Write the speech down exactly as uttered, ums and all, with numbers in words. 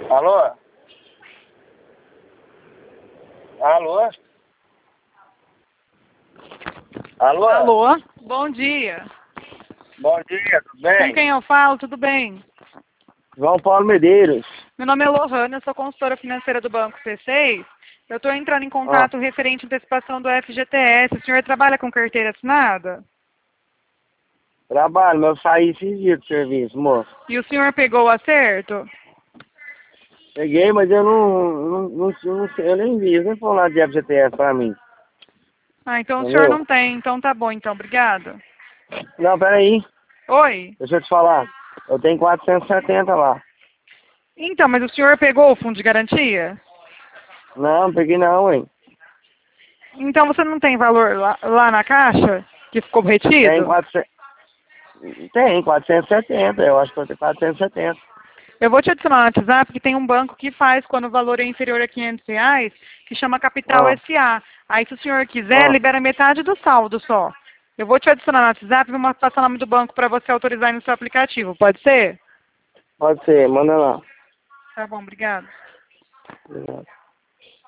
Alô? Alô? Alô? Alô? Bom dia. Bom dia, tudo Com bem? quem eu falo? Tudo bem? João Paulo Medeiros. Meu nome é Lohana, eu sou consultora financeira do Banco C seis. Eu estou entrando em Ah, contato referente à antecipação do F G T S. O senhor trabalha com carteira assinada? trabalho, mas eu saí esses dias do serviço, moço. E o senhor pegou o acerto? Peguei, mas eu não, não, não, não sei, eu nem vi, eles nem falaram de F G T S pra mim, Ah, então o senhor entendeu? não tem. Então tá bom, então. Obrigado. Não, peraí, Oi? deixa eu te falar. Eu tenho quatrocentos e setenta lá. Então, mas o senhor pegou o fundo de garantia? Não, não peguei não, hein. Então você não tem valor lá, lá na caixa que ficou Tem retido? quatrocentos, tem quatrocentos e setenta, eu acho que eu tenho quatrocentos e setenta. Eu vou te adicionar no WhatsApp que tem um banco que faz quando o valor é inferior a quinhentos reais, que chama Capital Ah, S A. Aí se o senhor quiser, ah, libera metade do saldo só. Eu vou te adicionar no WhatsApp e vou passar o nome do banco para você autorizar aí no seu aplicativo. Pode ser? pode ser, manda lá. Tá bom, obrigado. Obrigado.